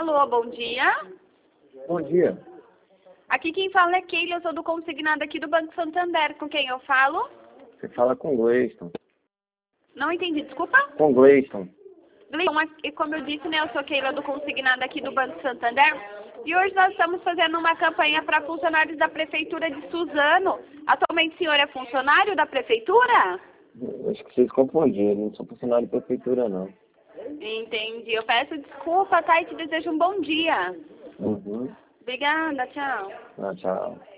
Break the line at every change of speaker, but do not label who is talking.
Alô, bom dia.
Bom dia.
Aqui quem fala é Keila, eu sou do consignado aqui do Banco Santander. Com quem eu falo?
Você fala com Gleison.
Não entendi, desculpa.
Com Gleison.
Gleison, como eu disse, né, eu sou Keila do consignado aqui do Banco Santander. E hoje nós estamos fazendo uma campanha para funcionários da Prefeitura de Suzano. Atualmente o senhor é funcionário da Prefeitura?
Acho que vocês confundiram, não sou funcionário da prefeitura, não.
Entendi. Eu peço desculpa, tá? E te desejo um bom dia.
Uhum.
Obrigada, tchau.
Ah, tchau.